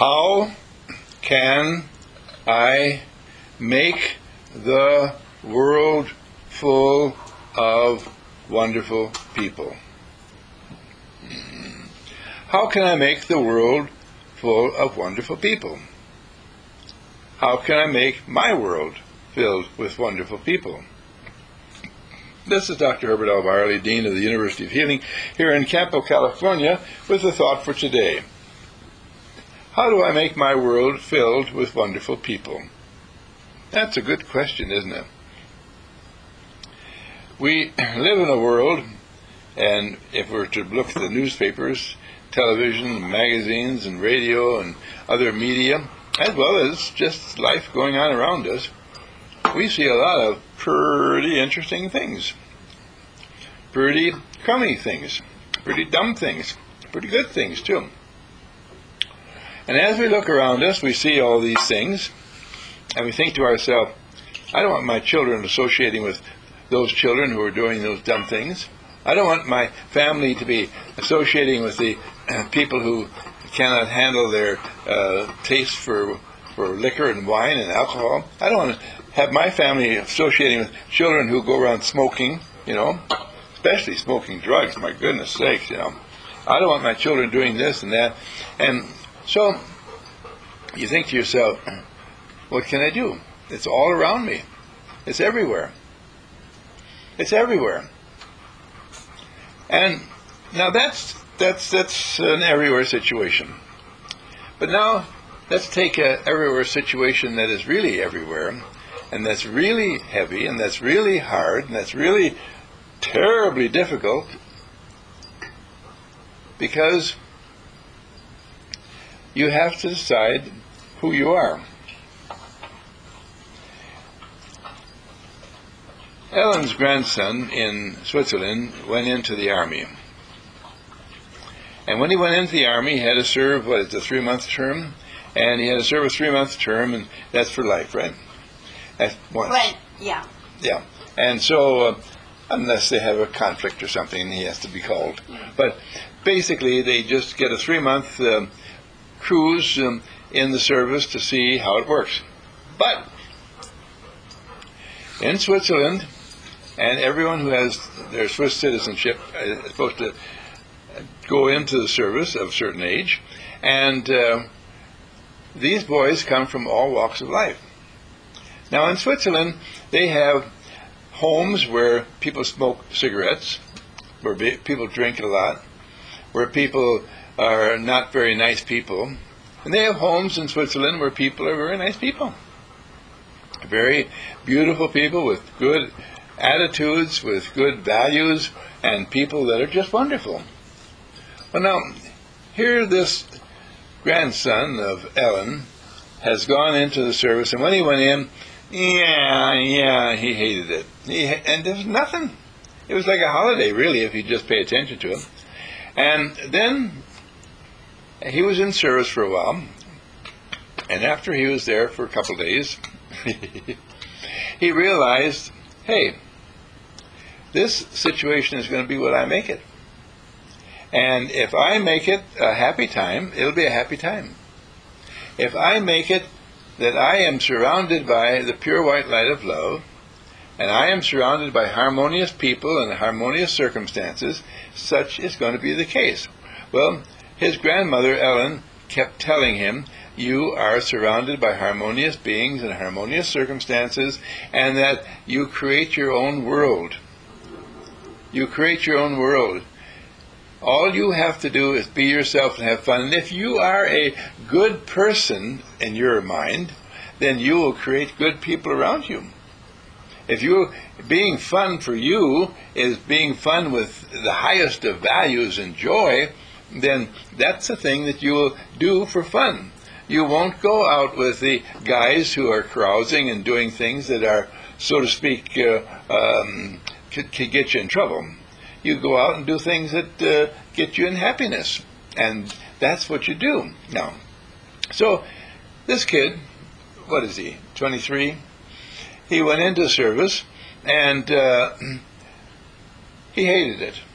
How can I make the world full of wonderful people? How can I make the world full of wonderful people? How can I make my world filled with wonderful people? This is Dr. Herbert L. Byerly, Dean of the University of Healing, here in Campo, California, with a thought for today. How do I make my world filled with wonderful people? That's a good question, isn't it? We live in a world, and if we're to look at the newspapers, television, magazines, and radio, and other media, as well as just life going on around us, we see a lot of pretty interesting things, pretty crummy things, pretty dumb things, pretty good things too. And as we look around us, we see all these things, and we think to ourselves, I don't want my children associating with those children who are doing those dumb things. I don't want my family to be associating with the people who cannot handle their taste for liquor and wine and alcohol. I don't want to have my family associating with children who go around smoking, especially smoking drugs, my goodness sakes, I don't want my children doing this and that. And so you think to yourself, what can I do? It's all around me. It's everywhere. It's everywhere. And now that's an everywhere situation. But now let's take an everywhere situation that is really everywhere, and that's really heavy, and that's really hard, and that's really terribly difficult, because you have to decide who you are. Ellen's grandson in Switzerland went into the army. And when he went into the army, he had to serve, a 3-month term? And he had to serve a 3-month term, and that's for life, right? That's once. Right, yeah. Yeah. And so, unless they have a conflict or something, he has to be called. But basically, they just get a 3-month cruise in the service to see how it works. But in Switzerland, and everyone who has their Swiss citizenship is supposed to go into the service of a certain age, and these boys come from all walks of life. Now in Switzerland, they have homes where people smoke cigarettes, where people drink a lot, where people are not very nice people, and they have homes in Switzerland where people are very nice people. Very beautiful people with good attitudes, with good values, and people that are just wonderful. Well, now, here this grandson of Ellen has gone into the service, and when he went in, he hated it. And there's nothing. It was like a holiday, really, if you just pay attention to him. And then he was in service for a while, and after he was there for a couple of days, he realized, hey, this situation is going to be what I make it. And if I make it a happy time, it'll be a happy time. If I make it that I am surrounded by the pure white light of love, and I am surrounded by harmonious people and harmonious circumstances, such is going to be the case. Well, his grandmother, Ellen, kept telling him, you are surrounded by harmonious beings and harmonious circumstances, and that you create your own world. You create your own world. All you have to do is be yourself and have fun. And if you are a good person in your mind, then you will create good people around you. If being fun for you is being fun with the highest of values and joy, then that's the thing that you will do for fun. You won't go out with the guys who are carousing and doing things that are, so to speak, could get you in trouble. You go out and do things that get you in happiness. And that's what you do. Now, so this kid, what is he, 23? He went into service, and he hated it.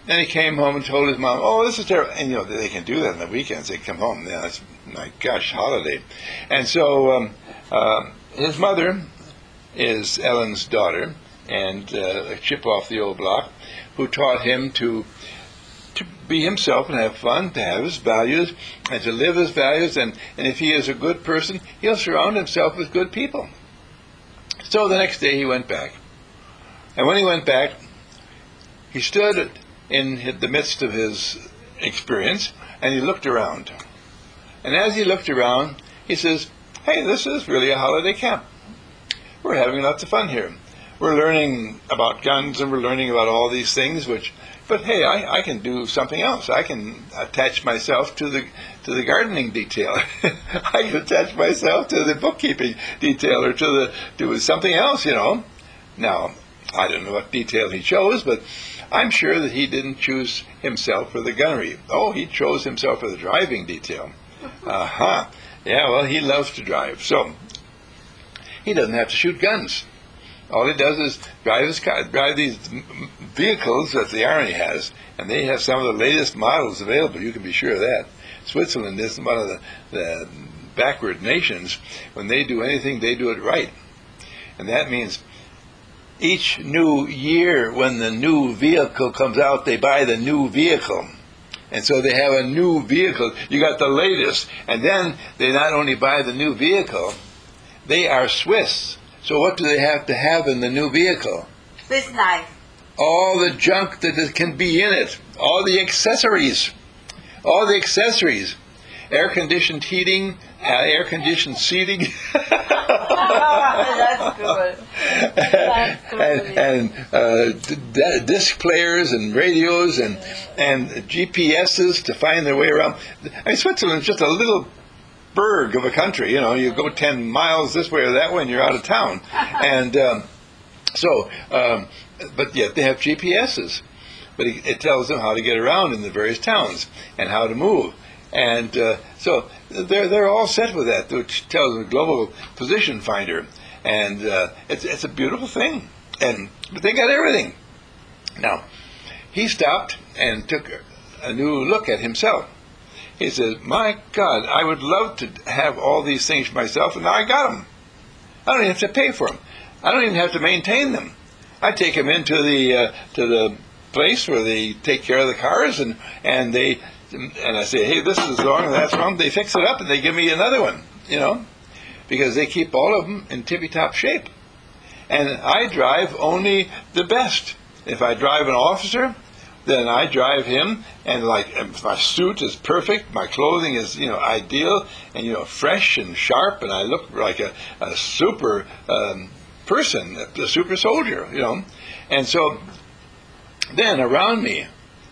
And he came home and told his mom, "Oh, this is terrible." And they can do that on the weekends. They come home. Yeah, that's, my gosh, holiday. And so his mother is Ellen's daughter, and a chip off the old block, who taught him to be himself and have fun, to have his values, and to live his values. And if he is a good person, he'll surround himself with good people. So the next day he went back. And when he went back, he stood in the midst of his experience, and he looked around. And as he looked around, he says, "Hey, this is really a holiday camp. We're having lots of fun here. We're learning about guns, and we're learning about all these things, but hey, I can do something else. I can attach myself to the gardening detail. I can attach myself to the bookkeeping detail, or to something else, Now, I don't know what detail he chose, but I'm sure that he didn't choose himself for the gunnery. Oh, he chose himself for the driving detail. Aha. Yeah, well, he loves to drive, so he doesn't have to shoot guns. All he does is drive these vehicles that the Army has, and they have some of the latest models available. You can be sure of that. Switzerland isn't one of the backward nations. When they do anything, they do it right. And that means each new year, when the new vehicle comes out, they buy the new vehicle. And so they have a new vehicle. You got the latest. And then they not only buy the new vehicle, they are Swiss. So what do they have to have in the new vehicle? Swiss knife. All the junk that can be in it. All the accessories. All the accessories. Air-conditioned heating, air-conditioned seating. That's good. That's good. And disc players and radios and GPSs to find their way around. I mean, Switzerland's just a little burg of a country. You go 10 miles this way or that way and you're out of town. And but yet they have GPSs. But it tells them how to get around in the various towns and how to move. And so they're all set with that, which tells them a global position finder. And it's a beautiful thing. But they got everything. Now, he stopped and took a new look at himself. He says, "My God, I would love to have all these things for myself, and now I got them. I don't even have to pay for them. I don't even have to maintain them. I take them into the place where they take care of the cars, and I say, hey, this is wrong, and that's wrong. They fix it up, and they give me another one, because they keep all of them in tippy-top shape. And I drive only the best. If I drive an officer, then I drive him, and my suit is perfect, my clothing is ideal, and fresh and sharp, and I look like a super person, a super soldier, And so then around me,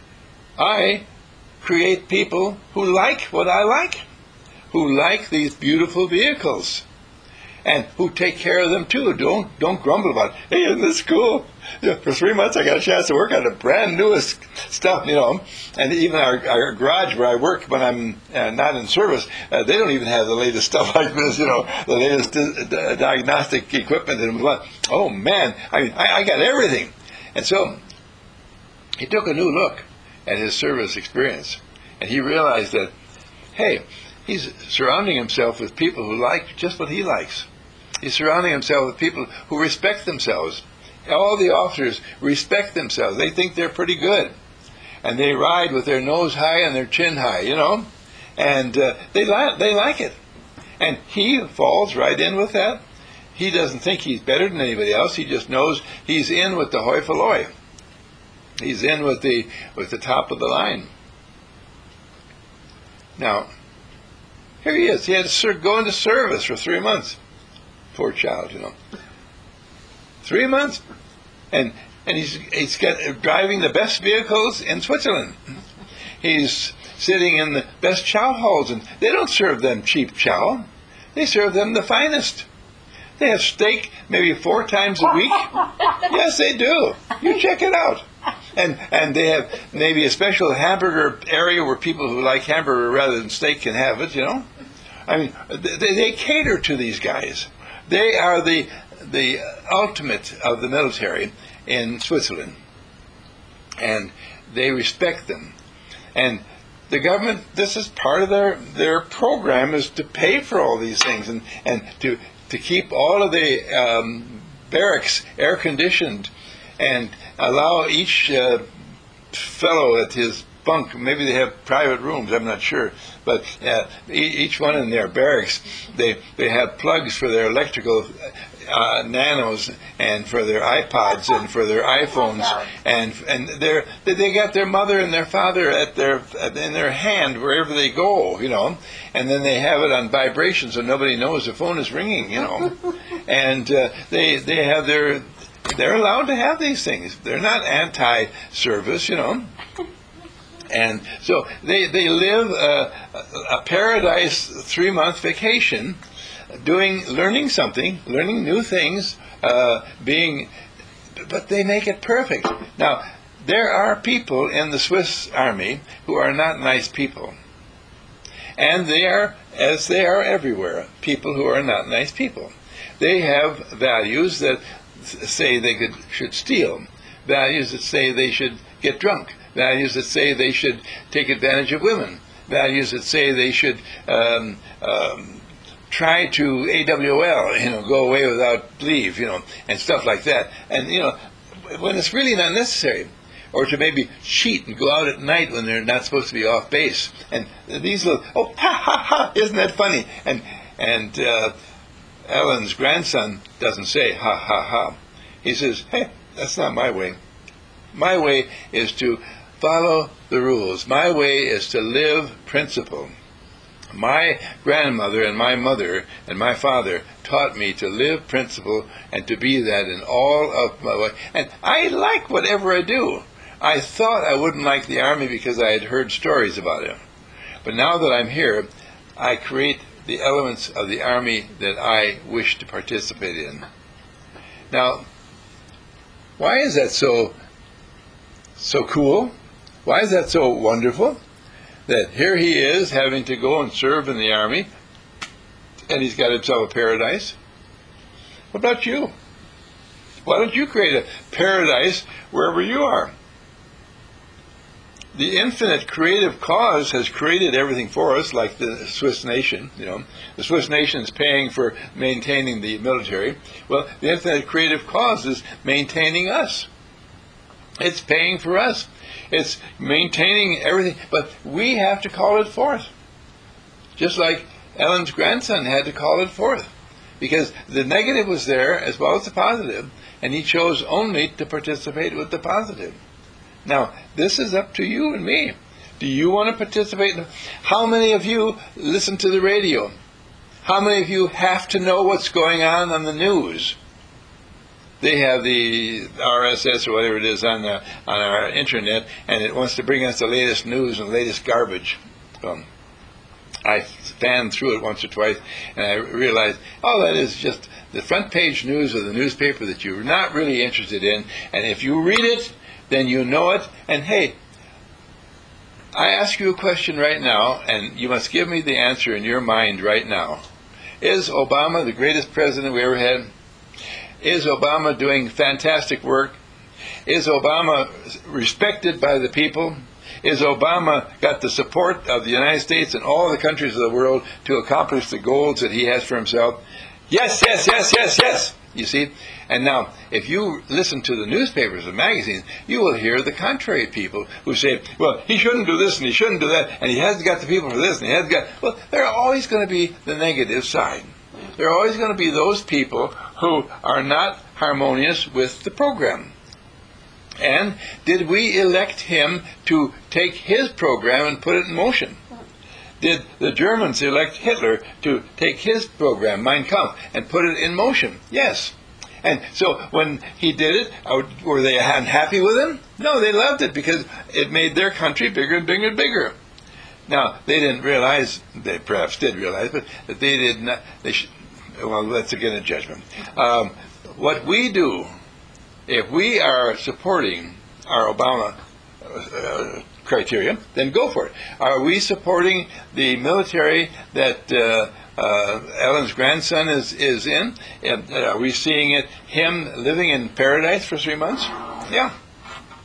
I create people who like what I like, who like these beautiful vehicles, and who take care of them too. Don't grumble about, hey, isn't this cool? For 3 months I got a chance to work on the brand newest stuff, And even our garage where I work when I'm not in service, they don't even have the latest stuff like this, the latest diagnostic equipment. And oh man, I got everything. And so he took a new look at his service experience, and he realized that, hey, he's surrounding himself with people who like just what he likes. He's surrounding himself with people who respect themselves. All the officers respect themselves. They think they're pretty good. And they ride with their nose high and their chin high, And they like it. And he falls right in with that. He doesn't think he's better than anybody else. He just knows he's in with the hoi polloi. He's in with the top of the line. Now, here he is. He had to go into service for 3 months. Poor child, 3 months, and he's driving the best vehicles in Switzerland. He's sitting in the best chow halls, and they don't serve them cheap chow. They serve them the finest. They have steak maybe 4 times a week. Yes, they do. You check it out. And they have maybe a special hamburger area where people who like hamburger rather than steak can have it, I mean, they cater to these guys. They are the ultimate of the military in Switzerland. And they respect them. And the government, this is part of their program, is to pay for all these things and to keep all of the barracks air conditioned and allow each fellow at his bunk, maybe they have private rooms, I'm not sure, but each one in their barracks, they have plugs for their electrical nanos and for their iPods and for their iPhones, and they got their mother and their father in their hand wherever they go, and then they have it on vibration so nobody knows the phone is ringing, and they have they're allowed to have these things. They're not anti-service, And so they live a paradise 3-month vacation, learning something, learning new things, but they make it perfect. Now, there are people in the Swiss army who are not nice people. And they are, as they are everywhere, people who are not nice people. They have values that say they should steal, values that say they should get drunk, values that say they should take advantage of women, values that say they should try to AWL, go away without leave, and stuff like that. And, when it's really not necessary, or to maybe cheat and go out at night when they're not supposed to be off base. And these little, ha, ha, ha, isn't that funny? And Ellen's grandson doesn't say, ha, ha, ha. He says, hey, that's not my way. My way is to follow the rules. My way is to live principle. My grandmother and my mother and my father taught me to live principle and to be that in all of my life. And I like whatever I do. I thought I wouldn't like the Army because I had heard stories about it. But now that I'm here, I create the elements of the Army that I wish to participate in. Now, why is that so cool? Why is that so wonderful? That here he is having to go and serve in the Army, and he's got himself a paradise. What about you? Why don't you create a paradise wherever you are? The infinite creative cause has created everything for us, like the Swiss nation. The Swiss nation is paying for maintaining the military. Well, the infinite creative cause is maintaining us. It's paying for us. It's maintaining everything, but we have to call it forth. Just like Ellen's grandson had to call it forth, because the negative was there as well as the positive, and he chose only to participate with the positive. Now, this is up to you and me. Do you want to participate? How many of you listen to the radio? How many of you have to know what's going on the news? They have the RSS or whatever it is on our internet, and it wants to bring us the latest news and the latest garbage. I fanned through it once or twice, and I realized, that is just the front page news of the newspaper that you're not really interested in, and if you read it, then you know it. And hey, I ask you a question right now, and you must give me the answer in your mind right now. Is Obama the greatest president we ever had? Is Obama doing fantastic work? Is Obama respected by the people? Is Obama got the support of the United States and all the countries of the world to accomplish the goals that he has for himself? Yes, yes, yes, yes, yes. You see? And now, if you listen to the newspapers and magazines, you will hear the contrary people who say, well, he shouldn't do this and he shouldn't do that, and he hasn't got the people for this and he hasn't got... Well, there are always going to be the negative side. There are always going to be those people who are not harmonious with the program. And did we elect him to take his program and put it in motion? Did the Germans elect Hitler to take his program, Mein Kampf, and put it in motion? Yes. And so when he did it, were they unhappy with him? No, they loved it because it made their country bigger and bigger and bigger. Now, they didn't realize, they perhaps did realize, but that they did not, well, that's again a judgment. What we do, if we are supporting our Obama criteria, then go for it. Are we supporting the military that Ellen's grandson is in? And, are we seeing him living in paradise for 3 months? Yeah.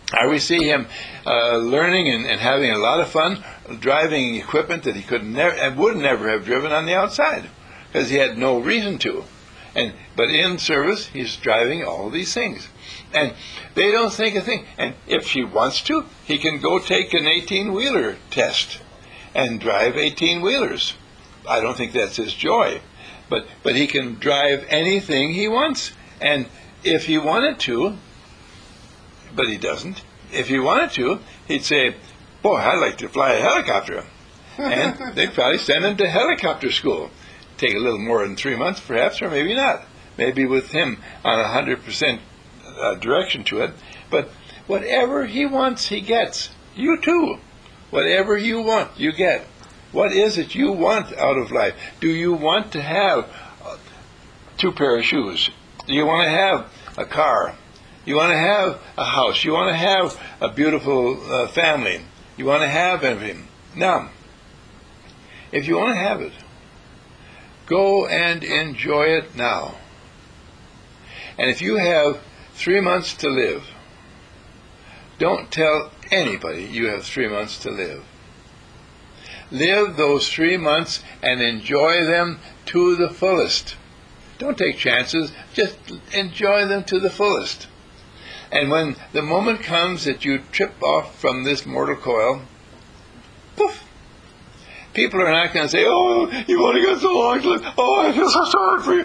Or we see him learning and having a lot of fun driving equipment that he could never and would never have driven on the outside because he had no reason to. But in service, he's driving all these things. And they don't think a thing. And if he wants to, he can go take an 18-wheeler test and drive 18-wheelers. I don't think that's his joy. But he can drive anything he wants. And if he wanted to, but he doesn't, if he wanted to, he'd say, boy, I'd like to fly a helicopter. And they'd probably send him to helicopter school. Take a little more than 3 months, perhaps, or maybe not. Maybe with him on 100% direction to it. But whatever he wants, he gets. You too. Whatever you want, you get. What is it you want out of life? Do you want to have 2 pairs of shoes? Do you want to have a car? You want to have a house? You want to have a beautiful family? You want to have everything? Now, if you want to have it, go and enjoy it now. And if you have 3 months to live, don't tell anybody you have 3 months to live. Live those 3 months and enjoy them to the fullest. Don't take chances, just enjoy them to the fullest. And when the moment comes that you trip off from this mortal coil, poof, people are not going to say, oh, you've only got so long to live. Oh, I feel so sorry for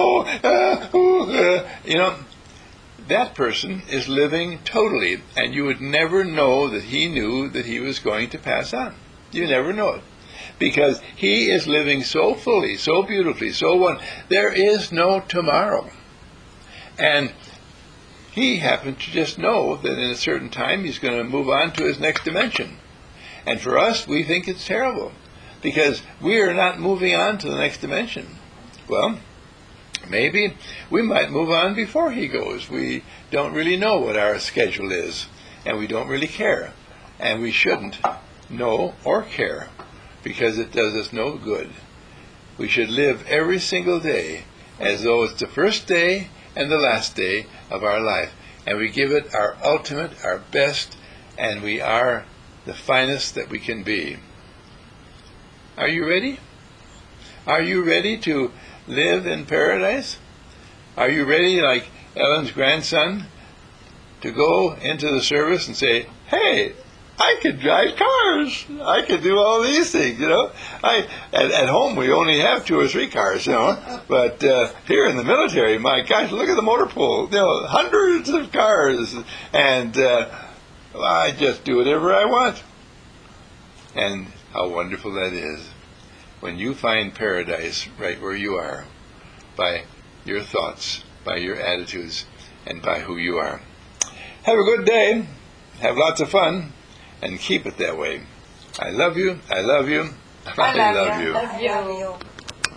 you. You know, that person is living totally, and you would never know that he knew that he was going to pass on. You never know it. Because he is living so fully, so beautifully, so wonderfully. There is no tomorrow. And he happened to just know that in a certain time he's going to move on to his next dimension. And for us, we think it's terrible, because we are not moving on to the next dimension. Well, maybe we might move on before he goes. We don't really know what our schedule is, and we don't really care. And we shouldn't know or care, because it does us no good. We should live every single day as though it's the first day and the last day of our life. And we give it our ultimate, our best, and we are the finest that we can be. Are you ready? Are you ready to live in paradise? Are you ready, like Ellen's grandson, to go into the service and say, hey, I could drive cars. I could do all these things, you know. At home we only have 2 or 3 cars, you know. But here in the military, my gosh, look at the motor pool. You know, hundreds of cars, and I just do whatever I want. And how wonderful that is when you find paradise right where you are, by your thoughts, by your attitudes, and by who you are. Have a good day. Have lots of fun. And keep it that way. I love you. I love you. I love you. Love you.